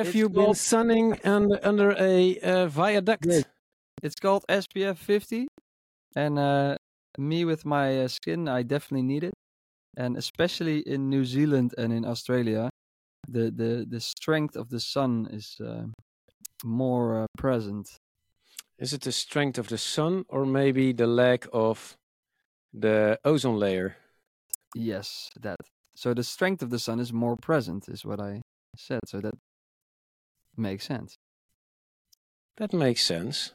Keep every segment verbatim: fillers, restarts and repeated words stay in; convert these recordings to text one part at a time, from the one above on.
Have It's you been called- sunning under under a uh, viaduct? Yes. It's called S P F fifty, and uh, me with my uh, skin, I definitely need it, and especially in New Zealand and in Australia, the the the strength of the sun is uh, more uh, present. Is it the strength of the sun or maybe the lack of the ozone layer? Yes, that. So the strength of the sun is more present, is what I said. So that makes sense. That makes sense.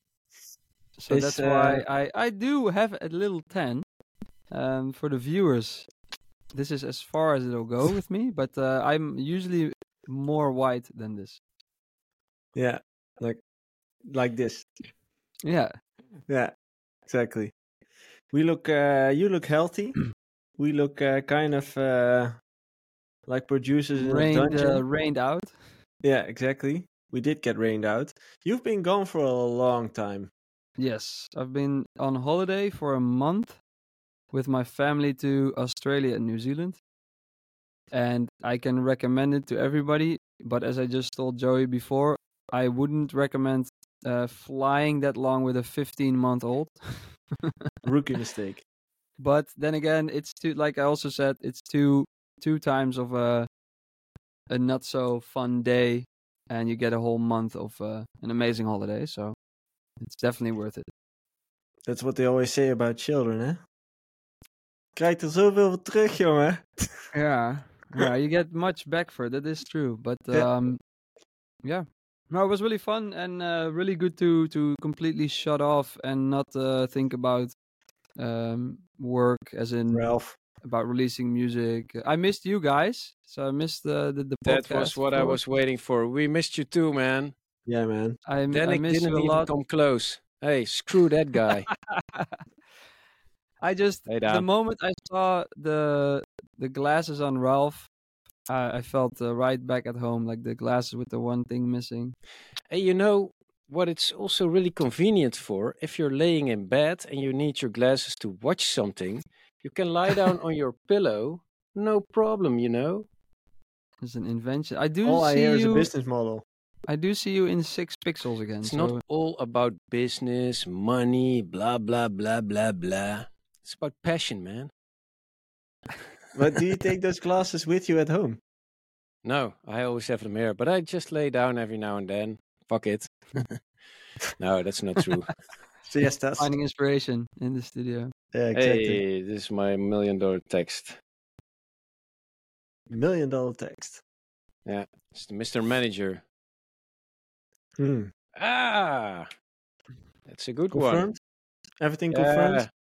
So Is, that's why uh, I I do have a little tan. Um, for the viewers, this is as far as it'll go with me. But uh, I'm usually more white than this. Yeah, like like this. Yeah. Yeah, exactly. We look. Uh, you look healthy. We look uh, kind of uh, like producers in a Rained dungeon. uh, rained out. Yeah, exactly. We did get rained out. You've been gone for a long time. Yes, I've been on holiday for a month with my family to Australia and New Zealand. And I can recommend it to everybody. But as I just told Joey before, I wouldn't recommend uh, flying that long with a fifteen month old. Rookie mistake. But then again, it's too, like I also said, it's two two times of a a not so fun day, and you get a whole month of uh, an amazing holiday. So it's definitely worth it. That's what they always say about children, hè? Krijgt er zoveel voor terug, jongen. Yeah, yeah, you get much back for it. That is true. But Yeah. um, yeah, no, it was really fun and uh, really good to to completely shut off and not uh, think about um work, as in Ralph. about releasing music. I missed you guys, so I missed the the, the podcast. That was what of I course. was waiting for. We missed you too, man. Yeah, man. I, I Danik miss didn't you a even lot. come close. Hey, screw that guy. I just Hey, the Daan. moment I saw the the glasses on Ralph, I, I felt uh, right back at home, like the glasses with the one thing missing. Hey, you know what it's also really convenient for? If you're laying in bed and you need your glasses to watch something, you can lie down on your pillow. No problem, you know? It's an invention. I do All I see hear is a you. business model. I do see you in six pixels again. It's so not all about business, money, blah, blah, blah, blah, blah. It's about passion, man. But do you take those glasses with you at home? No, I always have them here, but I just lay down every now and then. Fuck it. No, that's not true. Siestas. finding inspiration in the studio. Yeah, exactly. Hey, this is my million dollar text. Million dollar text. Yeah, it's the Mister Manager. Hmm. Ah, that's a good one. Confirmed? Everything confirmed? Yeah.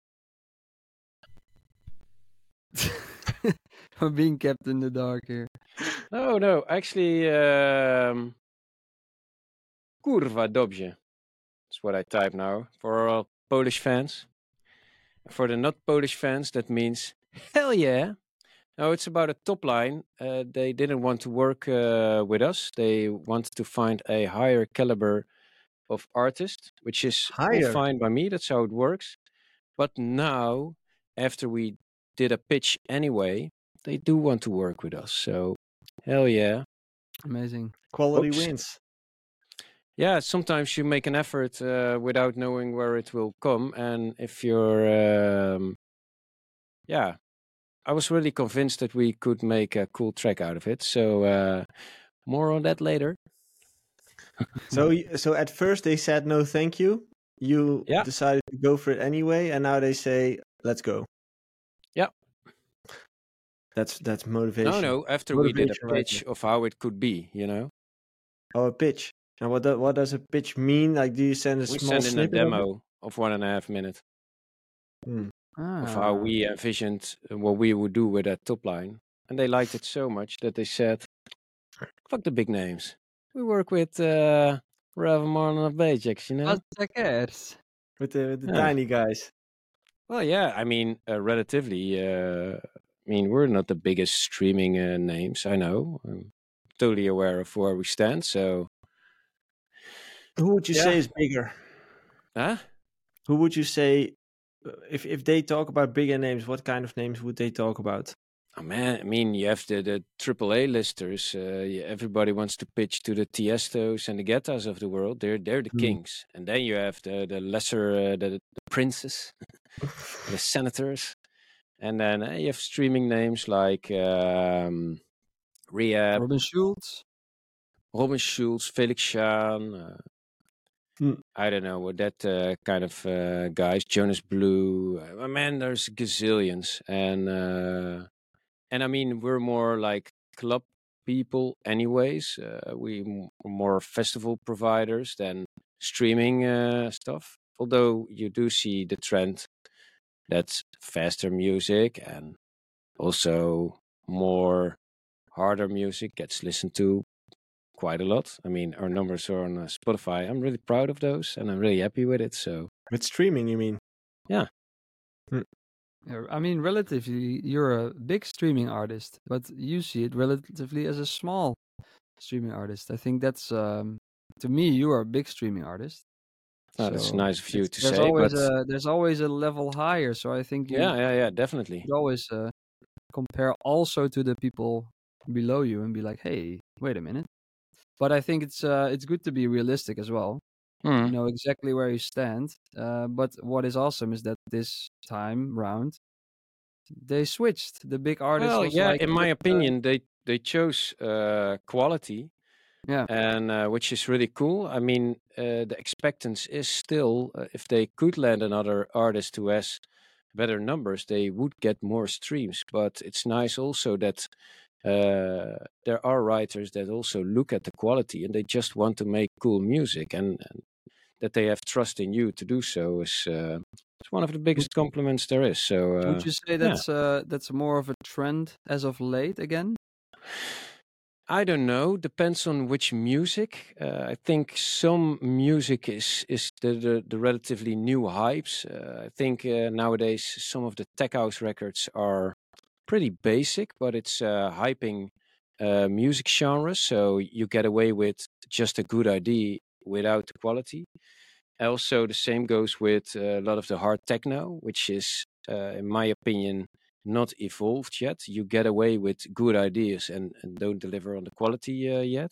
I'm being kept in the dark here. No, no, actually, um, kurwa dobrze. That's what I type now for all Polish fans. For the not Polish fans, that means hell yeah. No, it's about a top line. Uh, they didn't want to work uh, with us. They wanted to find a higher caliber of artist, which is all Higher? fine by me. That's how it works. But now, after we did a pitch anyway, they do want to work with us. So, hell yeah. Amazing. Quality Oops. wins. Yeah, sometimes you make an effort uh, without knowing where it will come. And if you're, um, yeah, I was really convinced that we could make a cool track out of it. So, uh, more on that later. So, y- so at first they said no, thank you. You Yeah. decided to go for it anyway, and now they say, "Let's go." Yeah. That's that's motivation. No, no, after we did a Motivation right pitch of how it could be, you know, Oh, a pitch. And what do, what does a pitch mean? Like, do you send a we small sent in a snippet of it? demo of one and a half minutes Hmm. of how Ah. we envisioned what we would do with that top line. And they liked it so much that they said, fuck the big names. We work with uh, Rav Marlon of Bajax, you know? Wat de cares? With the with the Yeah. tiny guys. Well, yeah, I mean, uh, relatively, uh, I mean, we're not the biggest streaming uh, names, I know. I'm totally aware of where we stand, so... Who would you Yeah. say is bigger? Huh? Who would you say, uh, if if they talk about bigger names, what kind of names would they talk about? Oh, man, I mean, you have the, the triple A listers. Uh, y- everybody wants to pitch to the Tiestos and the Guettas of the world. They're they're the Mm. kings. And then you have the the lesser, uh, the, the princes, the senators, and then uh, you have streaming names like um, Rehab, Robin Schulz. Robin Schulz, Felix Schahn. Uh, Mm. I don't know what that uh, kind of uh, guys. Jonas Blue. Uh, man, there's gazillions, and uh, and I mean we're more like club people, anyways. Uh, we m- more festival providers than streaming uh, stuff. Although you do see the trend that's faster music and also more harder music gets listened to quite a lot. I mean, our numbers are on uh, Spotify. I'm really proud of those, and I'm really happy with it. So With streaming, you mean? yeah, Yeah, I mean, relatively, you're a big streaming artist, but you see it relatively as a small streaming artist. I think that's um, to me, you are a big streaming artist. oh, that's So nice of you it's, to there's say. always But a there's always a level higher. So I think you yeah, yeah, yeah, definitely. should always uh, compare also to the people below you and be like, hey, wait a minute. But I think it's uh, it's good to be realistic as well. Mm. You know exactly where you stand. Uh, but what is awesome is that this time round they switched. The big artist Well, was yeah, like, in my "Let's, uh, opinion, they they chose uh, quality, yeah, and uh, which is really cool. I mean, uh, the expectance is still uh, if they could land another artist who has better numbers, they would get more streams. But it's nice also that uh, there are writers that also look at the quality and they just want to make cool music, and, and that they have trust in you to do so is uh, it's one of the would, biggest compliments there is. So uh, would you say yeah. that's uh, that's more of a trend as of late again?" I don't know. Depends on which music. Uh, I think some music is is the the, the relatively new hypes. Uh, I think uh, nowadays some of the tech house records are pretty basic, but it's uh, hyping uh, music genres. So you get away with just a good idea without the quality. Also, the same goes with uh, a lot of the hard techno, which is, uh, in my opinion, not evolved yet. You get away with good ideas and, and don't deliver on the quality uh, yet.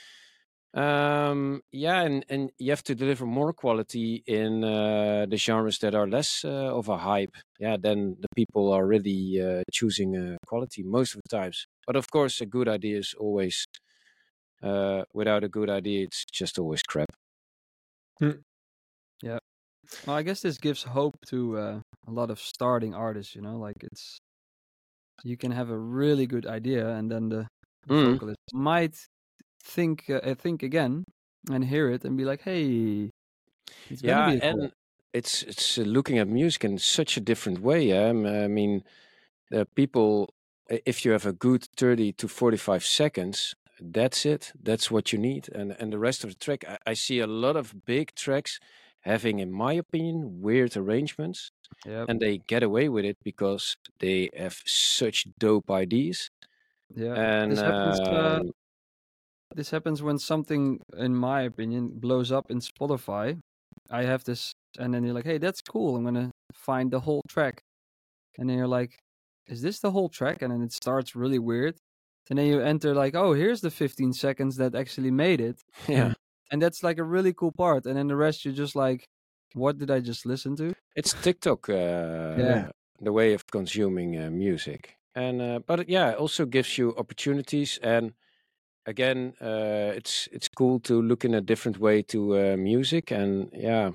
Um, yeah, and, and you have to deliver more quality in uh, the genres that are less uh, of a hype. Yeah, then the people are really uh, choosing uh, quality most of the times. But of course, a good idea is always, uh, without a good idea, it's just always crap. Mm. Yeah. Well, I guess this gives hope to uh, a lot of starting artists. You know, like it's you can have a really good idea, and then the Mm. vocalist might think uh, uh, think again and hear it and be like, "Hey, it's gonna Yeah, be a collab." and it's it's uh, looking at music in such a different way. Yeah? Um, I mean, the people, i- if you have a good thirty to forty-five seconds, that's it. That's what you need. And and the rest of the track, I, I see a lot of big tracks having, in my opinion, weird arrangements, Yeah, and they get away with it because they have such dope ideas. yeah. And This happens. Uh, um, this happens when something, in my opinion, blows up in Spotify. I have this, and then you're like, "Hey, that's cool. I'm gonna find the whole track," and then you're like, "Is this the whole track?" And then it starts really weird, and then you enter like, "Oh, here's the fifteen seconds that actually made it," yeah, and that's like a really cool part. And then the rest, you're just like, "What did I just listen to?" it's TikTok, uh, Yeah, the way of consuming uh, music. And uh, but it- yeah, it also gives you opportunities. And again, uh, it's it's cool to look in a different way to uh, music. And yeah,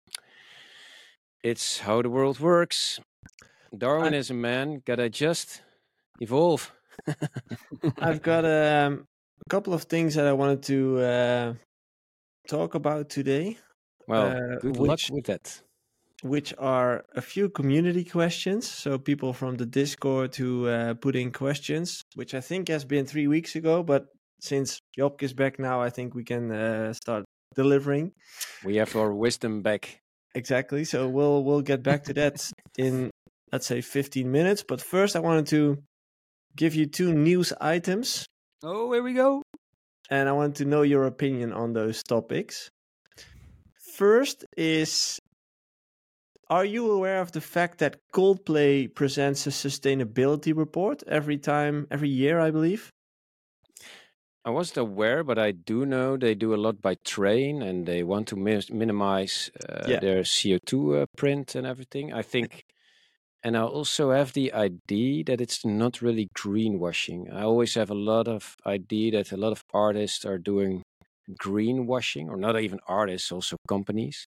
it's how the world works. Darwinism, man, gotta just evolve. I've got um, a couple of things that I wanted to uh, talk about today, Well, uh, good luck which with that. which are a few community questions. So people from the Discord who uh, put in questions, which I think has been three weeks ago, but since Job is back now, I think we can uh, start delivering. We have our wisdom back. Exactly. So we'll we'll get back to that in, let's say, fifteen minutes. But first, I wanted to give you two news items, Oh, here we go. and I want to know your opinion on those topics. First is are you aware of the fact that Coldplay presents a sustainability report every time, every year, I believe? I wasn't aware, but I do know they do a lot by train, and they want to mis- minimize uh, Yeah. their C O two uh, print and everything. I think, and I also have the idea that it's not really greenwashing. I always have a lot of idea that a lot of artists are doing greenwashing, or not even artists, also companies.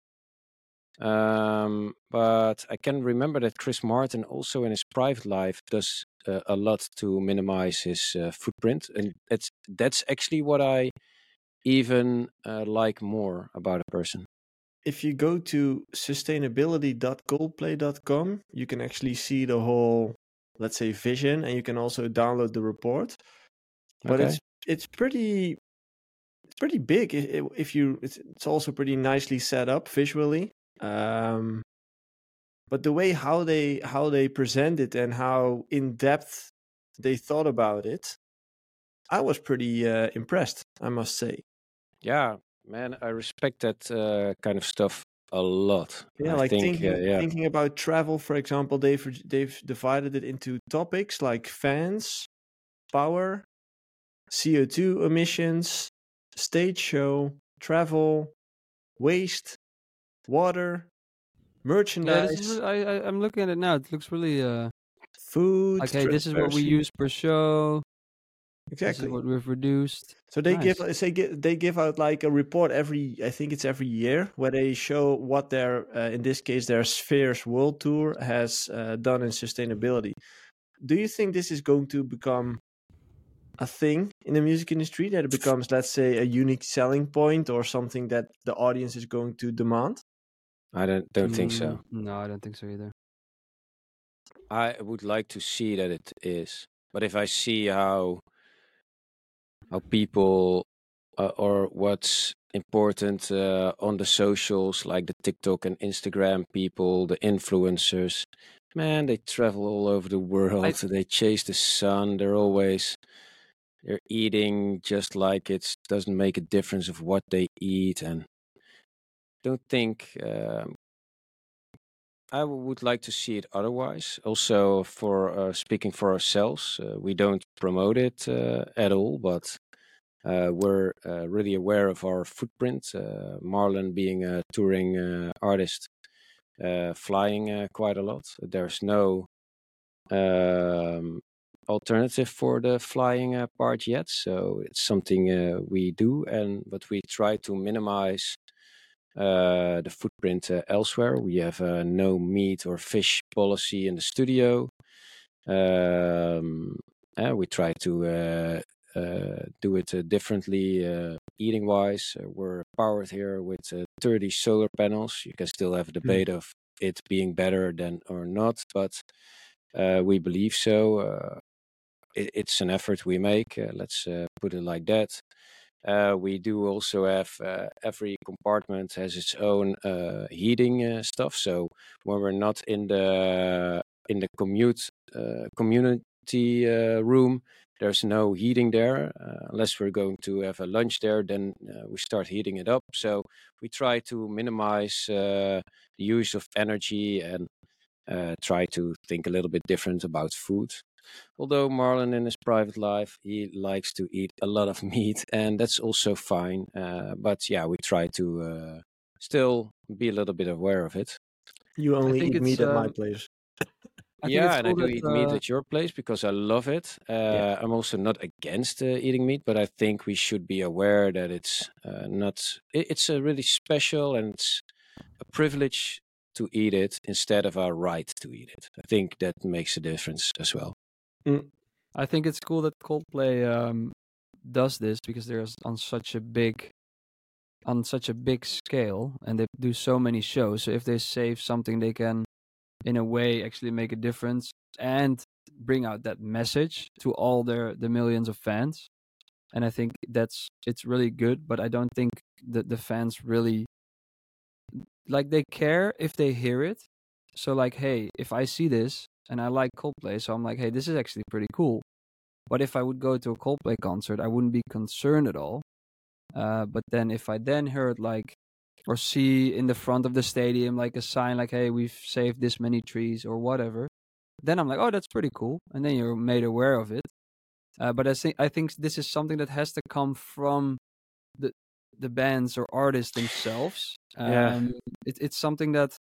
Um, but I can remember that Chris Martin also in his private life does uh, a lot to minimize his uh, footprint, and that's that's actually what I even uh, like more about a person. If you go to sustainability dot coldplay dot com, you can actually see the whole, let's say, vision, and you can also download the report. But Okay. it's it's pretty it's pretty big. I- i- If you, it's, it's also pretty nicely set up visually. Um, but the way how they how they present it and how in depth they thought about it, I was pretty uh, impressed, I must say. Yeah, man, I respect that uh, kind of stuff a lot. Yeah, I like think, uh, thinking yeah, thinking about travel, for example, they've they've divided it into topics like fans, power, C O two emissions, stage show, travel, waste, water, Yeah, this is. merchandise, Really, I, I I'm looking at it now. It looks really uh food, like, hey, this is what we transparency. use per show. This is Exactly. what we've reduced. So they Nice. give say gi- they give out like a report every, I think it's every year, where they show what their uh, in this case their Spheres World Tour has uh, done in sustainability. Do you think this is going to become a thing in the music industry, that it becomes, let's say, a unique selling point or something that the audience is going to demand? I don't don't think Mm, so. no, I don't think so either. I would like to see that it is, but if I see how how people uh, or what's important uh, on the socials, like the TikTok and Instagram people, the influencers, man, they travel all over the world. I They chase the sun. They're always they're eating just like it doesn't make a difference of what they eat, and don't think. Um, I would like to see it otherwise. Also, for uh, speaking for ourselves, uh, we don't promote it uh, at all, but uh, we're uh, really aware of our footprint. Uh, Marlon, being a touring uh, artist, uh, flying uh, quite a lot. There's no um, alternative for the flying uh, part yet, so it's something uh, we do, and but we try to minimize uh, the footprint uh, elsewhere. We have a no meat or fish policy in the studio. Um, and we try to uh, uh, do it uh, differently uh, eating wise. Uh, we're powered here with uh, thirty solar panels. You can still have a Hmm. debate of it being better than or not, but uh, we believe so. Uh, it, it's an effort we make. Uh, let's uh, put it like that. Uh, we do also have uh, every compartment has its own uh, heating uh, stuff. So when we're not in the in the commute uh, community uh, room, there's no heating there uh, unless we're going to have a lunch there. Then uh, we start heating it up. So we try to minimize uh, the use of energy and uh, try to think a little bit different about food. Although Marlon in his private life, he likes to eat a lot of meat, and that's also fine. Uh, but yeah, we try to uh, still be a little bit aware of it. You I only think eat it's meat at my um place. I think Yeah, it's and I cool do that eat meat uh at your place because I love it. Yeah. Uh, I'm also not against uh, eating meat, but I think we should be aware that it's uh, not. It, it's a really special and it's a privilege to eat it instead of our right to eat it. I think that makes a difference as well. Mm. I think it's cool that Coldplay um does this because they're s- on such a big on such a big scale and they do so many shows. So if they save something, they can, in a way, actually make a difference and bring out that message to all their the millions of fans. And I think that's it's really good. But I don't think that the fans really like they care if they hear it. So like, hey, if I see this and I like Coldplay, so I'm like, hey, this is actually pretty cool. But if I would go to a Coldplay concert, I wouldn't be concerned at all. Uh, but then if I then heard like, or see in the front of the stadium like a sign like, hey, we've saved this many trees or whatever, then I'm like, oh, that's pretty cool, and then you're made aware of it. Uh, but I think I think this is something that has to come from the the bands or artists themselves. Yeah. Um, it, it's something that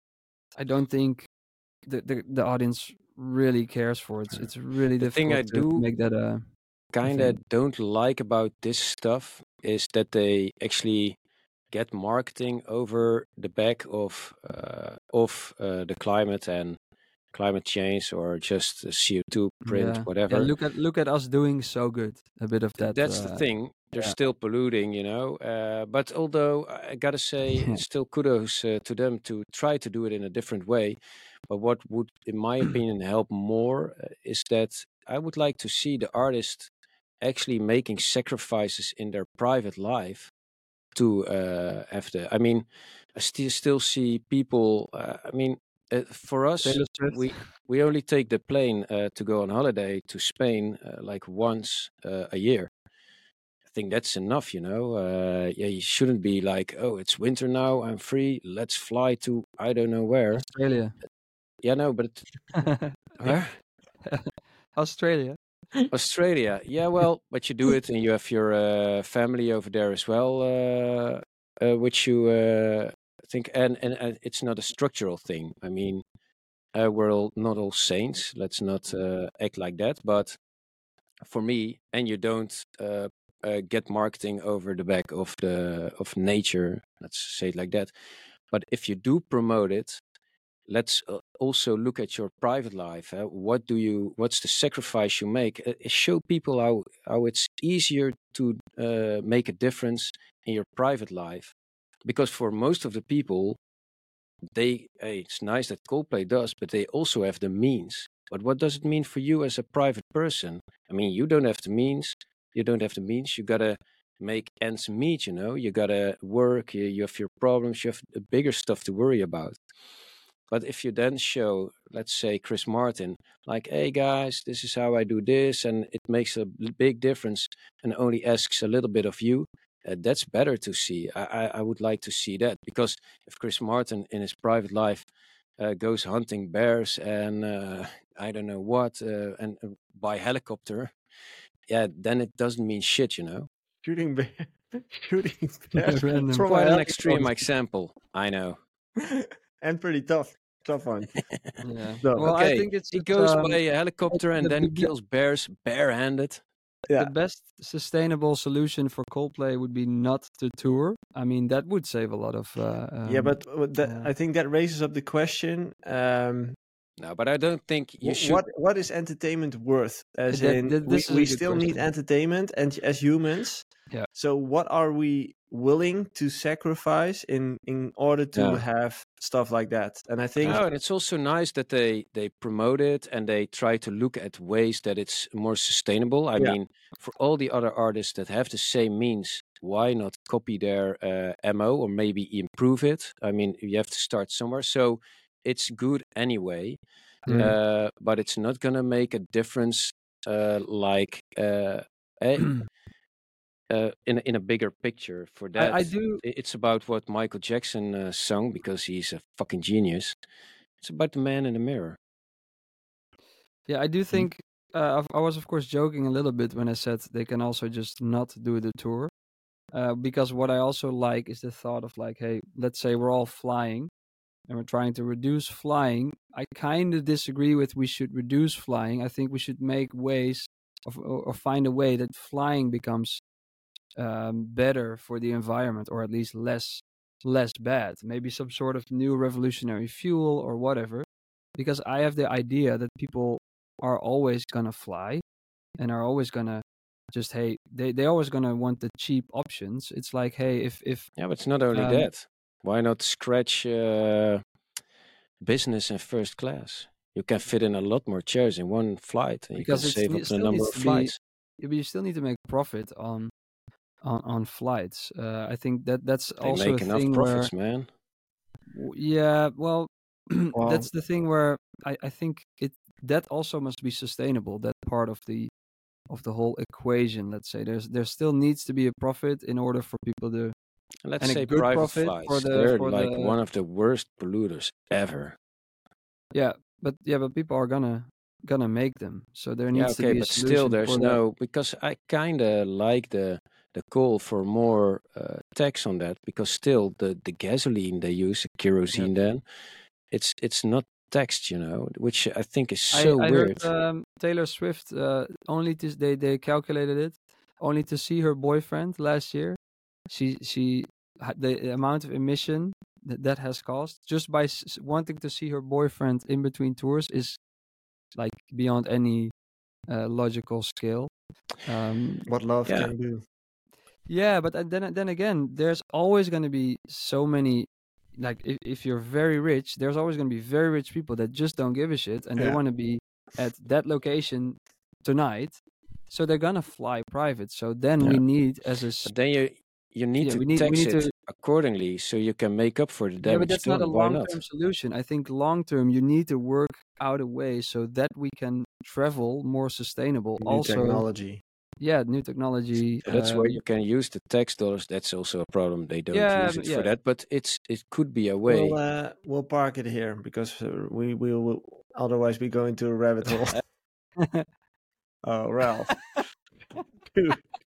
I don't think the, the the audience really cares for. It's it's really The thing I difficult to do make that a, a kind of thing. don't like about this stuff is that they actually get marketing over the back of uh, of uh, the climate and climate change or just a C O two print, Yeah, yeah. whatever. Look at look at us doing so good. A bit of Th- that. That's the Uh, thing. They're yeah. still polluting, you know. Uh, but although I gotta say, still kudos uh, to them to try to do it in a different way. But what would, in my opinion, help more uh, is that I would like to see the artist actually making sacrifices in their private life to uh, have the. I mean, I still still see people. Uh, I mean, uh, for us, Taylor Swift. we we only take the plane uh, to go on holiday to Spain uh, like once uh, a year. I think that's enough, you know. Uh, yeah, you shouldn't be like, oh, it's winter now, I'm free, let's fly to I don't know where. Australia. Yeah, no, but where? Australia. Australia. Yeah, well, but you do it, and you have your uh, family over there as well, uh, uh, which you uh, think, and and uh, it's not a structural thing. I mean, uh, we're all, not all saints. Let's not uh, act like that. But for me, and you don't uh, uh, get marketing over the back of the of nature. Let's say it like that. But if you do promote it, let's uh, also look at your private life. Uh, what do you? What's the sacrifice you make? Uh, show people how how it's easier to uh, make a difference in your private life, because for most of the people, they hey, it's nice that Coldplay does, but they also have the means. But what does it mean for you as a private person? I mean, you don't have the means. You don't have the means. You gotta make ends meet. You know, you gotta work. You, you have your problems. You have the bigger stuff to worry about. But if you then show, let's say, Chris Martin, like, hey guys, this is how I do this, and it makes a l- big difference and only asks a little bit of you, uh, that's better to see. I, I, I would like to see that, because if Chris Martin in his private life uh, goes hunting bears and uh, I don't know what, uh, and uh, by helicopter, yeah, then it doesn't mean shit, you know? Shooting bear, shooting bears Random. from a Quite an extreme helicopter. example, I know. And pretty tough, tough one. Yeah. So, Well, I Okay, think it's, he it's goes um by a helicopter and the, then the, be- kills bears barehanded. yeah, the best sustainable solution for Coldplay would be not to tour. I mean, that would save a lot of. Uh, yeah, um, but what that, uh, I think that raises up the question: um, No, but I don't think you wh- should. what what is entertainment worth? As that, in, that we, this is we a good still need question. entertainment, and as humans, Yeah. so what are we willing to sacrifice in in order to Yeah. have stuff like that? And I think No, and it's also nice that they they promote it and they try to look at ways that it's more sustainable. I Yeah. mean, for all the other artists that have the same means, why not copy their uh, M O or maybe improve it? I mean, you have to start somewhere, so it's good anyway. Yeah. Uh, but it's not gonna make a difference, uh, like uh, eh, uh, in a- in a bigger picture. For that, I, I do. i- it's about what Michael Jackson uh, sung, because he's a fucking genius. It's about the man in the mirror. Yeah, I do think. Uh, I I was of course joking a little bit when I said they can also just not do the tour. Uh, because what I also like is the thought of like, hey, let's say we're all flying and we're trying to reduce flying. I kind of disagree with we should reduce flying. I think we should make ways of, or, or find a way that flying becomes um, better for the environment, or at least less less bad. Maybe some sort of new revolutionary fuel or whatever. Because I have the idea that people are always gonna fly and are always gonna just hey they they always gonna want the cheap options. It's like, hey, if if Yeah, but it's not only um, that. Why not scratch uh, business and first class? You can fit in a lot more chairs in one flight, and you can because it's, save it up the still number needs of to be, flights. yeah, but you still need to make profit on on on flights. Uh, I think that that's They also a make enough thing where profits, man. w- yeah, well, Well, that's the thing where I I think it that also must be sustainable. That part of the of the whole equation. Let's say there's there still needs to be a profit in order for people to And let's and a say good private profit for flights. the They're for like the one of the worst polluters ever. yeah, but yeah, but people are gonna gonna make them. So there Yeah, needs to okay, be a but still solution there's for that. no, because I kind of like the the call for more uh, tax on that, because still the the gasoline they use, kerosene, then it's it's not taxed, you know, which I think is I so I weird. heard um, Taylor Swift uh, only to they they calculated it only to see her boyfriend last year. She she ha- the amount of emission that that has caused just by s- s- wanting to see her boyfriend in between tours is like beyond any uh, logical scale. Um, What love Yeah. can do. yeah, but uh, then then again, there's always going to be so many. Like if, if you're very rich, there's always going to be very rich people that just don't give a shit and they Yeah. want to be at that location tonight, so they're gonna fly private. So then we Yeah. need as a s- But then you you need yeah to we need we tax need it to accordingly so you can make up for the yeah, but damage that's not a done. Why long not? term solution. I think long term you need to work out a way so that we can travel more sustainable. New Also, technology. yeah, new technology. So that's where Um, you can use the tax dollars. That's also a problem. They don't yeah, use it yeah. for that, but it's it could be a We'll way. uh, we'll park it here because uh, we we will otherwise be going to a rabbit hole. Oh, Ralph. Dude.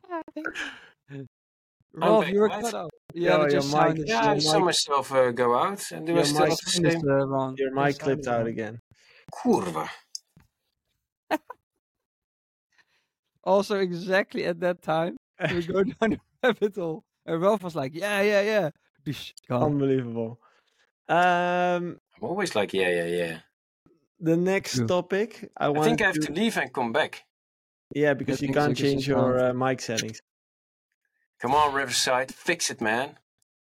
Ralph, back, you were right? cut off. Yeah, Yo, but your your mic, sound is Yeah, your I saw mic, myself uh, go out, and there your was still mic, the sound is same. uh, wrong. your Your mic sound clipped is out wrong. again. Kurva. Also, exactly at that time, we go down the rabbit hole, and Ralph was like, "Yeah, yeah, yeah." Bish, gone. Unbelievable. Um, I'm always like, yeah, yeah, yeah. the next True. topic I I want think I have to leave and come back. yeah, because I you think so, can't 'cause change your your sound. uh, mic settings. Come on, Riverside, fix it, man.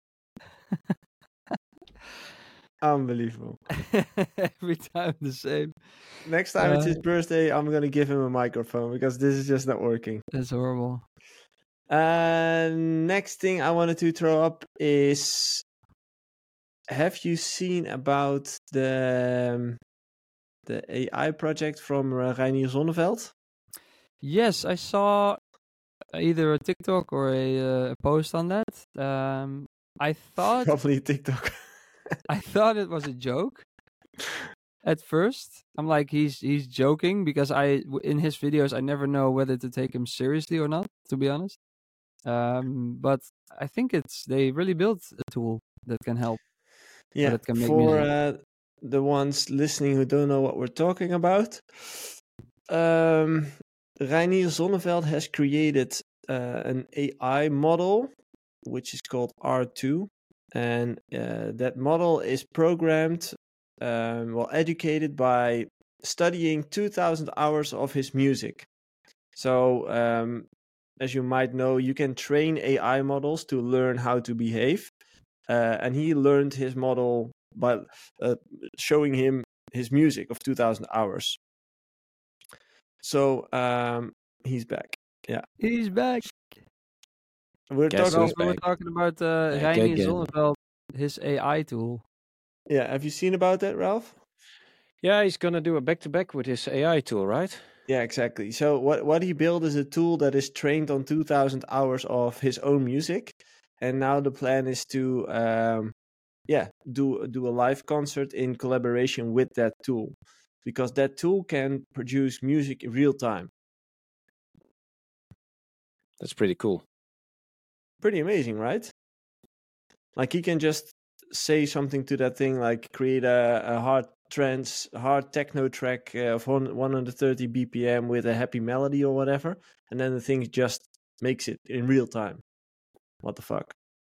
Unbelievable. Every time the same. Next time it's Uh, his birthday, I'm gonna give him a microphone because this is just not working. That's horrible. Uh, next thing I wanted to throw up is: have you seen about the um, the A I project from uh, Reinier Zonneveld? Yes, I saw either a TikTok or a, uh, post on that. Um, I thought Probably TikTok. I thought it was a joke at first. I'm like, he's he's joking because I w- in his videos I never know whether to take him seriously or not. To be honest, um, but I think it's they really built a tool that can help. Yeah, that can make for music. uh, the ones listening who don't know what we're talking about, um, Reinier Zonneveld has created uh, an A I model, which is called R two, and uh, that model is programmed, um, well, educated by studying two thousand hours of his music. So, um, as you might know, you can train A I models to learn how to behave. Uh, and he learned his model by uh, showing him his music of two thousand hours. So um, he's back. Yeah, He's back. we're Guess talking. who's Also, we're back? talking about uh, Back Reinier again. Zonneveld, his A I tool. Yeah, have you seen about that, Ralph? Yeah, he's gonna do a back to back with his A I tool, right? Yeah, exactly. So what what he built is a tool that is trained on two thousand hours of his own music, and now the plan is to um, yeah do do a live concert in collaboration with that tool, because that tool can produce music in real time. That's pretty cool. Pretty amazing, right? Like he can just say something to that thing, like create a, a hard trance, hard techno track uh, of one hundred thirty B P M with a happy melody or whatever, and then the thing just makes it in real time. What the fuck?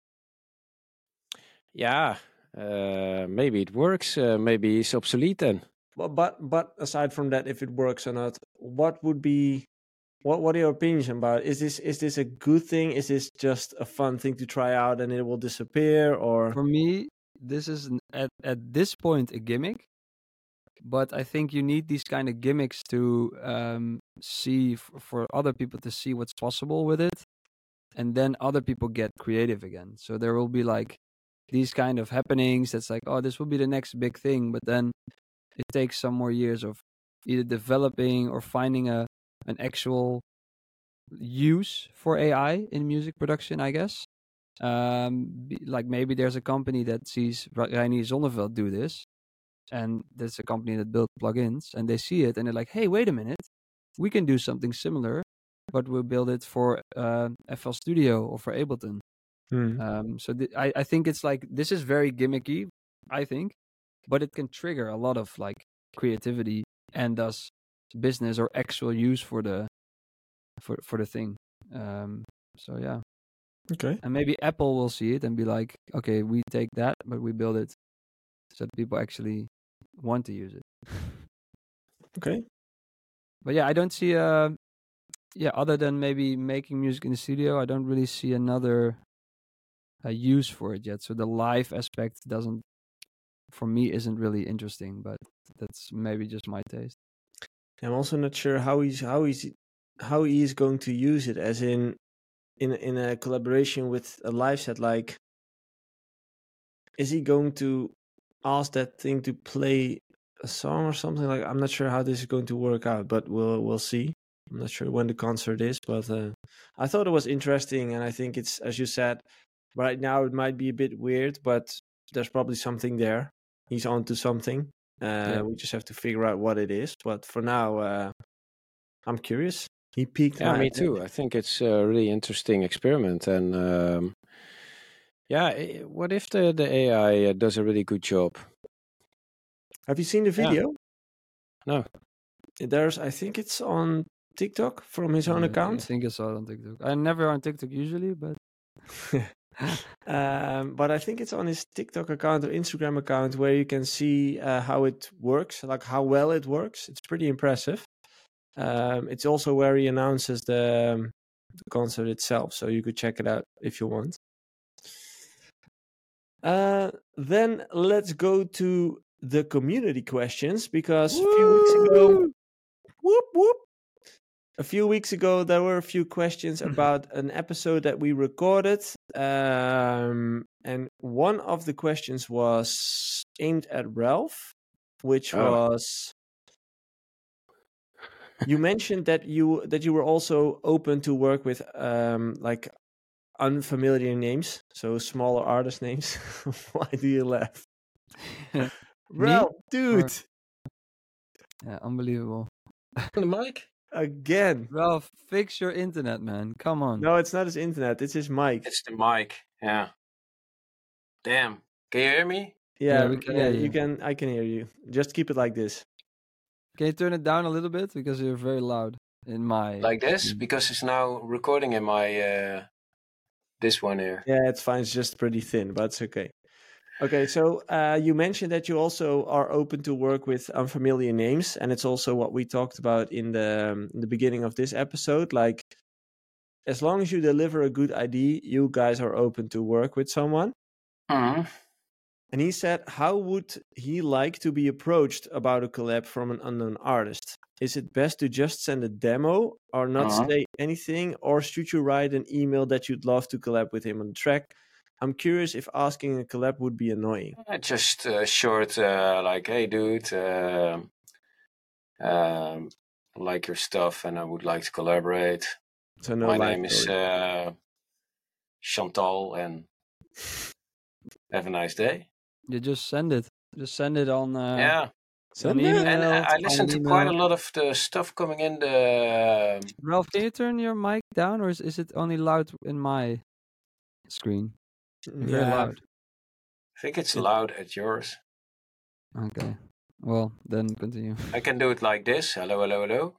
Yeah, uh, maybe it works. Uh, maybe he's obsolete then. But but but aside from that, if it works or not, what would be what what are your opinions about it? Is this is this a good thing? Is this just a fun thing to try out and it will disappear? Or For me, this is an, at at this point a gimmick, but I think you need these kind of gimmicks to um, see f- for other people to see what's possible with it, and then other people get creative again. So there will be like these kind of happenings. That's like, oh, this will be the next big thing, but then it takes some more years of either developing or finding a an actual use for A I in music production, I guess. Um, be, like maybe there's a company that sees Ra- Reinier Zonneveld do this, and there's a company that built plugins, and they see it, and they're like, "Hey, wait a minute, we can do something similar, but we'll build it for uh, F L Studio or for Ableton." Hmm. Um, so th- I I think it's like this is very gimmicky, I think, but it can trigger a lot of like creativity and thus business or actual use for the for for the thing. Um, so yeah. Okay. And maybe Apple will see it and be like, okay, we take that, but we build it so that people actually want to use it. Okay. But yeah, I don't see uh yeah, other than maybe making music in the studio, I don't really see another uh, use for it yet. So the live aspect doesn't, for me, isn't really interesting. But that's maybe just my taste. I'm also not sure how he's how he's how he is going to use it, as in in in a collaboration with a live set. Like, is he going to ask that thing to play a song or something? Like, I'm not sure how this is going to work out, but we'll we'll see. I'm not sure when the concert is, but uh, I thought it was interesting, and I think it's, as you said, right now it might be a bit weird, but there's probably something there. He's onto something. Uh, Yeah. We just have to figure out what it is. But for now, uh, I'm curious. He piqued Yeah, my me attention. too. I think it's a really interesting experiment, and um, yeah, i- what if the the A I uh, does a really good job? Have you seen the Yeah. video? No. There's, I think it's on TikTok from his own Yeah, I thi- I account. think I saw it on TikTok. I'm never on TikTok usually, but um, but I think it's on his TikTok account or Instagram account where you can see uh, how it works, like how well it works. It's pretty impressive. Um, it's also where he announces the, um, the concert itself, so you could check it out if you want. Uh, then let's go to the community questions, because a few weeks ago, whoop whoop. A few weeks ago, there were a few questions about an episode that we recorded. Um, and one of the questions was aimed at Ralph, which Oh. was, you mentioned that you that you were also open to work with um, like unfamiliar names, so smaller artist names. Why do you laugh? Ralph, dude, Or- yeah, unbelievable. The mic? again. Ralph, fix your internet, man. Come on. No, it's not his internet, it's his mic. It's the mic. Yeah. Damn. Can you hear me? Yeah, Yeah, we can yeah, hear you you. can. I can hear you. Just keep it like this. Can you turn it down a little bit because you're very loud in my Like this? screen. Because it's now recording in my uh this one here. Yeah, it's fine. It's just pretty thin, but it's okay. Okay, so uh, you mentioned that you also are open to work with unfamiliar names, and it's also what we talked about in the um, in the beginning of this episode. Like, as long as you deliver a good I D, you guys are open to work with someone. Mm-hmm. And he said, how would he like to be approached about a collab from an unknown artist? Is it best to just send a demo or not Uh-huh. say anything? Or should you write an email that you'd love to collab with him on the track? I'm curious if asking a collab would be annoying. Uh, Just uh, short, uh, like, hey, dude, um, um, I like your stuff and I would like to collaborate. So no My life name is story. uh, Chantal and have a nice day. You just send it. Just send it on uh, Yeah. an Send it. email. And I, I on listened an to quite a email. lot of the stuff coming in the. Um, Ralph, can you turn your mic down, or is, is it only loud in my screen? You're very Yeah. loud. I think it's It- loud at yours. Okay. Well, then continue. I can do it like this. Hello, hello, hello.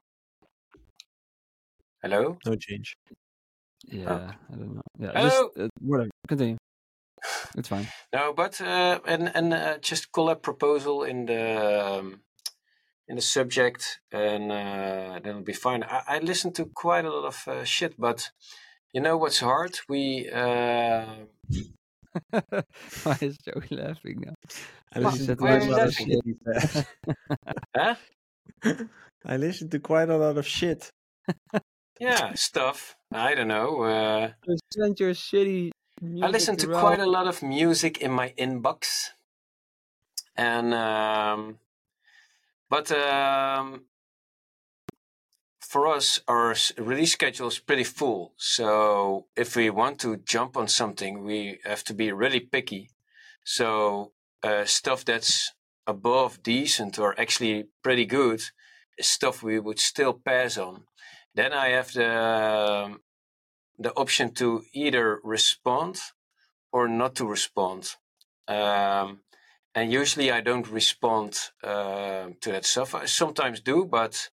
Hello. No change. Yeah, I don't know. Yeah, Hello. just uh, whatever. Continue. It's fine. No, but uh, and and uh, just collab proposal in the um, in the subject, and uh, then it'll be fine. I, I listened to quite a lot of uh, shit, but you know what's hard? We uh, Why is Joey laughing now? I Because Why- he listened said to why quite are a you lot of laughing? shit, he said. huh? I listened to quite a lot of shit. Yeah, stuff. I don't know. Uh, Just send your shitty music I listened to Ralph. quite a lot of music in my inbox, and um, but um, for us, our release schedule is pretty full. So if we want to jump on something, we have to be really picky. So uh, stuff that's above decent or actually pretty good is stuff we would still pass on. Then I have the um, the option to either respond or not to respond. Um, and usually I don't respond uh, to that stuff. I sometimes do, but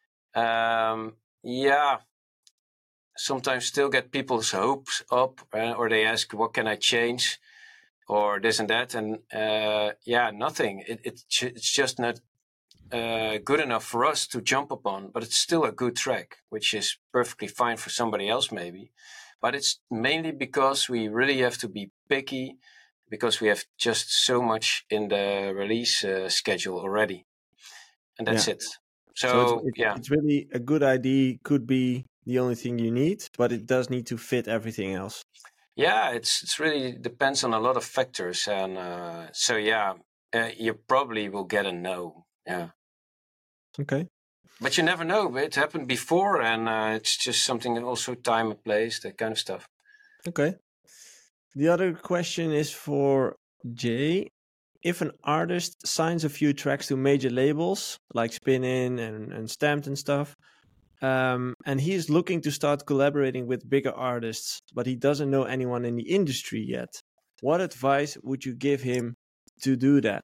um, yeah, sometimes still get people's hopes up, uh, or they ask, what can I change? Or this and that. And uh, yeah, nothing. It, it, it's just not uh, good enough for us to jump upon, but it's still a good track, which is perfectly fine for somebody else maybe. But it's mainly because we really have to be picky, because we have just so much in the release uh, schedule already. And that's Yeah. it. So, So it's, it, yeah. it's really a good idea, could be the only thing you need, but it does need to fit everything else. Yeah, it's it's really depends on a lot of factors. And uh, so, yeah, uh, you probably will get a no. Yeah. Okay. But you never know. It happened before, and uh, it's just something that also time and place, that kind of stuff. Okay. The other question is for Jay. If an artist signs a few tracks to major labels like Spin-In and, and Stamped and stuff, um, and he is looking to start collaborating with bigger artists, but he doesn't know anyone in the industry yet, what advice would you give him to do that?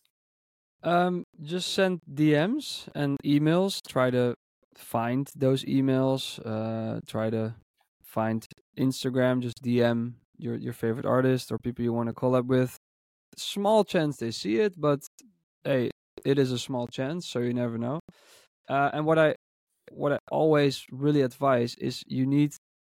Um, just send D Ms and emails. Try to find those emails. Uh, try to find Instagram. Just D M your your favorite artist or people you want to collab with. Small chance they see it, but hey, it is a small chance, so you never know. Uh, and what I what I always really advise is you need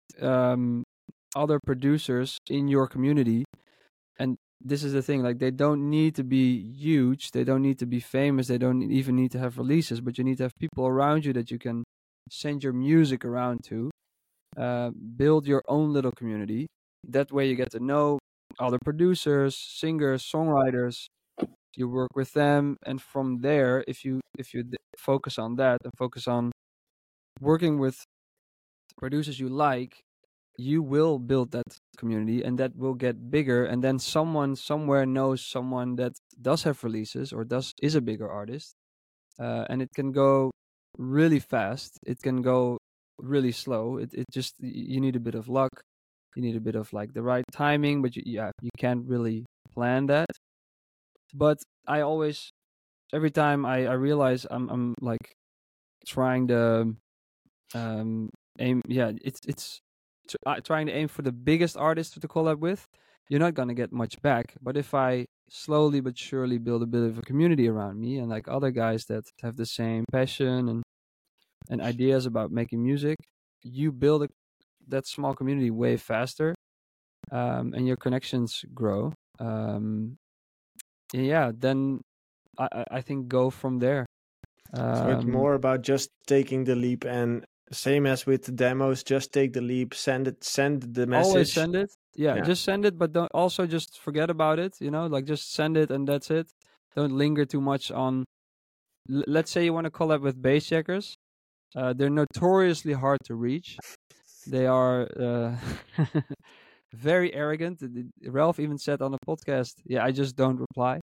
um, other producers in your community, and this is the thing, like they don't need to be huge, they don't need to be famous, they don't even need to have releases, but you need to have people around you that you can send your music around to. Uh, build your own little community. That way you get to know other producers, singers, songwriters. You work with them, and from there, if you if you d- focus on that and focus on working with producers you like, you will build that community and that will get bigger, and then someone somewhere knows someone that does have releases or does is a bigger artist, uh, and it can go really fast, it can go really slow. It, it just y- you need a bit of luck, you need a bit of like the right timing, but you, yeah, you can't really plan that. But I always, every time i, I realize i'm i'm like trying to um aim, yeah, it's it's tr- uh, trying to aim for the biggest artist to collab with, you're not gonna get much back. But if I slowly but surely build a bit of a community around me and like other guys that have the same passion and and ideas about making music, you build a, that small community way faster, um, and your connections grow. Um, and yeah, then I I I think go from there. So it's Um, more about just taking the leap, and same as with the demos, just take the leap, send it, send the always message. send it. Yeah, Yeah. just send it, but don't also just forget about it. You know, like just send it and that's it. Don't linger too much on. L- let's say you want to collab with bass checkers. Uh, they're notoriously hard to reach. They are uh, very arrogant. The- the- Ralph even said on a podcast, "Yeah, I just don't reply."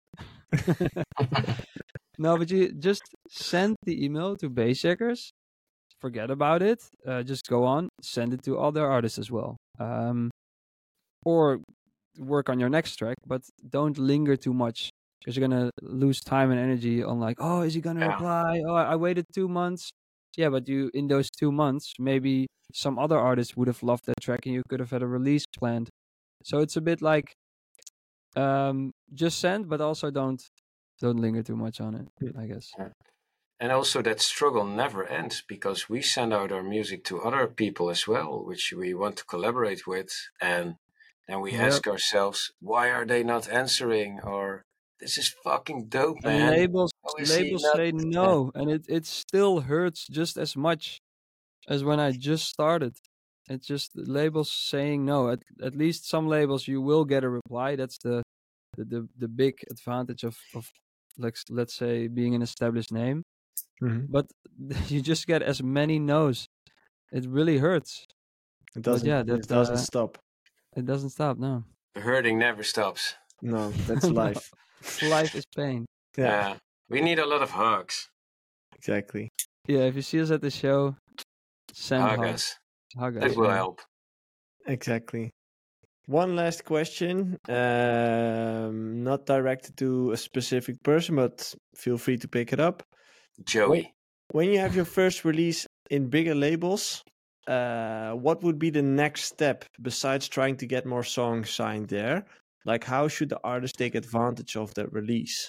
No, but you just send the email to bass checkers. Forget about it. Uh, just go on. Send it to other artists as well. Um, or work on your next track, but don't linger too much because you're gonna lose time and energy on like, oh, is he gonna Yeah. reply? Oh, I waited two months. Yeah, but you in those two months, maybe some other artist would have loved that track and you could have had a release planned. So it's a bit like, um, just send, but also don't don't linger too much on it, I guess. Yeah. And also that struggle never ends, because we send out our music to other people as well, which we want to collaborate with. And then we Yep. ask ourselves, why are they not answering? Or this is fucking dope, And man. labels How is he labels not? say no, and it it still hurts just as much as when I just started. It's just the labels saying no. At at least some labels you will get a reply. That's the the the, the big advantage of of like let's say being an established name. Mhm. but you just get as many no's. It really hurts. It But doesn't. yeah, It that doesn't uh, stop. it doesn't stop. No, The hurting never stops. No, that's No. life. Life is pain. Yeah, Yeah. We need a lot of hugs. exactly. Yeah, if you see us at the show, send Hug hugs. us. Hug That us. will Yeah. help. Exactly. One last question, um, not directed to a specific person, but feel free to pick it up. Joey. When you have your first release in bigger labels, uh, what would be the next step besides trying to get more songs signed there? Like, how should the artist take advantage of that release?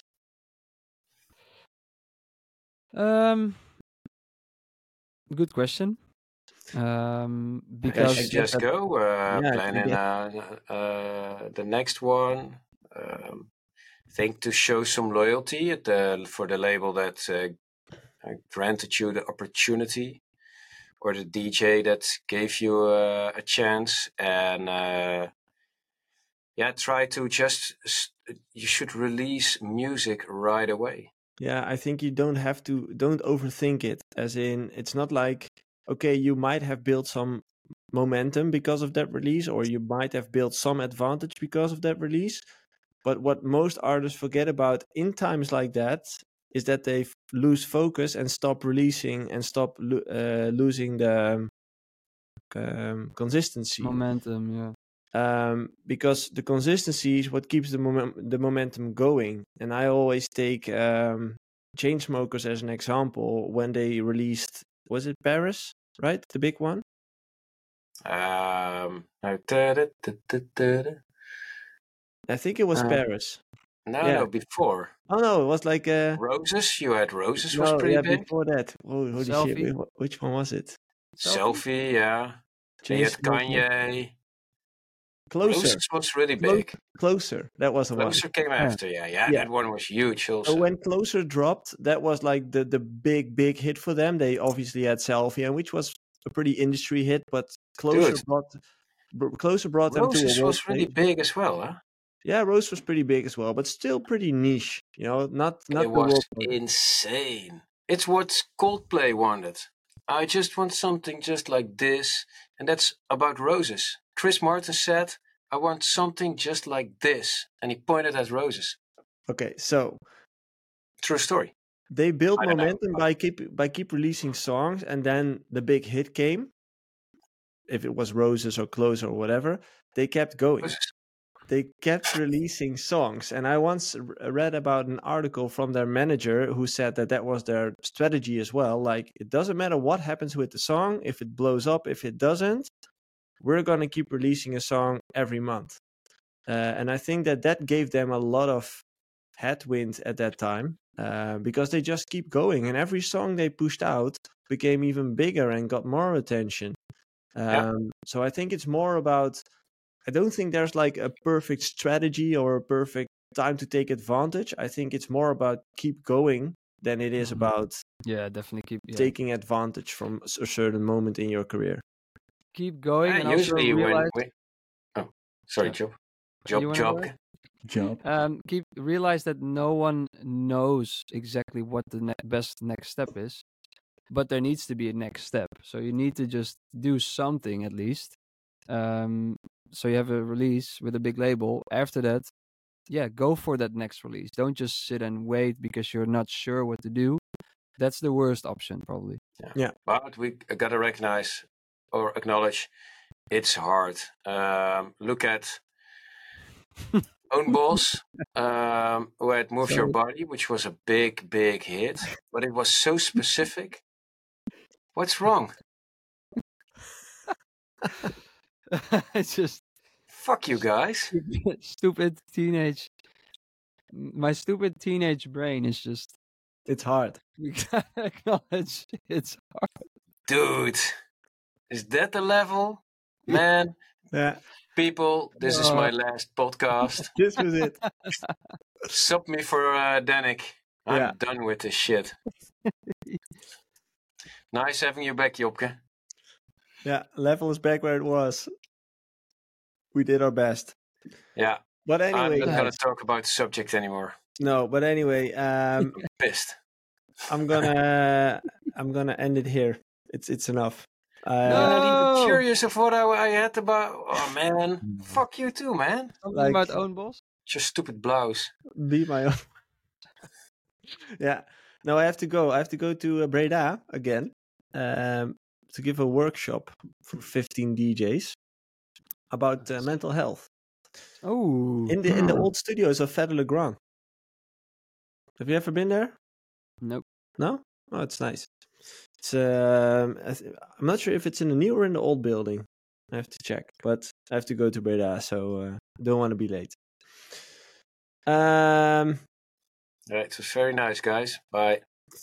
Um, good question. Um, I because should guess just that- go uh, yeah, I planning guess- uh, uh, the next one. Um, think to show some loyalty at the, for the label that uh, granted you the opportunity, or the D J that gave you uh, a chance, and uh, yeah, try to just you should release music right away. Yeah, I think you don't have to, don't overthink it. As in, it's not like, okay, you might have built some momentum because of that release, or you might have built some advantage because of that release. But what most artists forget about in times like that is that they f- lose focus and stop releasing and stop lo- uh, losing the um, consistency. momentum. Yeah. Um, because the consistency is what keeps the mom- the momentum going. And I always take um, Chainsmokers as an example when they released, was it Paris, right? The big one. Um, no, da, da, da, da, da, da. I think it was Uh, Paris. no, Yeah. no, before Oh no, it was like uh, Roses. You had Roses was no, pretty yeah, big. before that. Oh, holy shit! Selfie. wh- Which one was it? Selfie, yeah. And you had Chainsmokers. Kanye. Closer, Roses was really Clo- big. closer. That was the one. Closer came after, yeah. yeah. Yeah. That one was huge also. So when Closer dropped, that was like the the big big hit for them. They obviously had Selfie, and which was a pretty industry hit. But Closer Dude. brought br- Closer brought them to a Roses world was really stage. big as well, huh? Yeah, Rose was pretty big as well, but still pretty niche. You know, not not It the was world. stage. insane. It's what Coldplay wanted. I just want something just like this, and that's about Roses. Chris Martin said, I want something just like this, and he pointed at Roses. Okay, so True story. they built I don't know. momentum by keep by keep releasing songs, and then the big hit came. If it was Roses or Closer or whatever, they kept going. Roses. They kept releasing songs, and I once r- read about an article from their manager who said that that was their strategy as well. Like, it doesn't matter what happens with the song, if it blows up, if it doesn't, we're going to keep releasing a song every month. Uh, and I think that that gave them a lot of headwind at that time, uh, because they just keep going, and every song they pushed out became even bigger and got more attention. Um, Yeah. So I think it's more about, I don't think there's like a perfect strategy or a perfect time to take advantage. I think it's more about keep going than it is Mhm. about Yeah, definitely keep yeah. taking advantage from a certain moment in your career. keep going Yeah, and also usually when, realize. when oh sorry, Yeah. Job. You Job, wanna job. go ahead? Job. Um, keep realize that no one knows exactly what the ne- best next step is, but there needs to be a next step. So you need to just do something at least. Um, so you have a release with a big label. After that, yeah, go for that next release. Don't just sit and wait because you're not sure what to do. That's the worst option, probably. Yeah. But we gotta recognize or acknowledge it's hard. Um, look at Own Boss, um, who had Move Your Sorry. Body, which was a big, big hit, but it was so specific. What's wrong? It's just Fuck you guys. stupid teenage. My stupid teenage brain is just. It's hard. We gotta acknowledge it's hard. Dude, is that the level? Man, Yeah, people, this is my Oh. last podcast. this was it. Sub me for uh, Danik. I'm Yeah. done with this shit. Nice having you back, Jopke. Yeah, level is back where it was. We did our best. Yeah, But I'm anyway, not gonna guys. talk about the subject anymore. No, but anyway, um, Pissed. I'm gonna I'm gonna end it here. It's it's enough. Uh, You're not even No! curious of what I, I had about. Oh man, fuck you too, man. Something Like- about own boss? It's your stupid blouse. Be my own. Yeah. No, I have to go. I have to go to uh, Breda again um, to give a workshop for fifteen D Js about uh, mental health Oh. in the in the old studios of Fedde Le Grand. Have you ever been there? Nope. No? Oh, it's nice. It's um, I th- I'm not sure if it's in the new or in the old building. I have to check, but I have to go to Breda, so uh, don't want to be late. Um, Right, it was very nice, guys. Bye.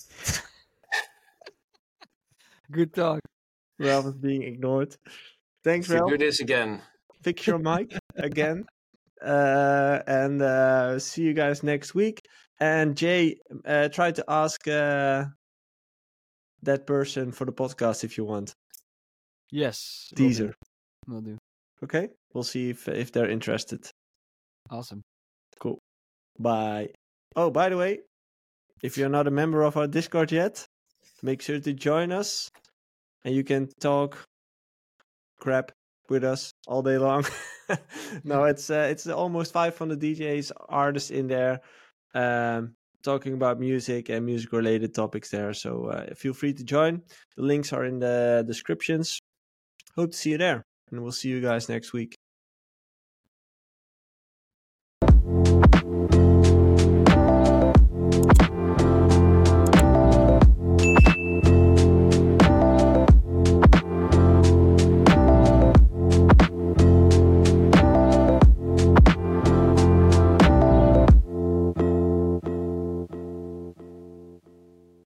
Good talk. Ralph is being ignored. Thanks, Let's Ralph. do this again. Fix your mic again. Uh, and uh, see you guys next week. And Jay, uh, try to ask uh, that person for the podcast if you want. Yes. will do, Teaser. Will do. Okay? We'll see if if they're interested. Awesome. Cool. Bye. Oh, by the way, if you're not a member of our Discord yet, make sure to join us. And you can talk crap with us all day long. No, it's uh, it's almost five hundred D Js, artists in there, um, talking about music and music related topics there. So uh, feel free to join. The links are in the descriptions. Hope to see you there, and we'll see you guys next week.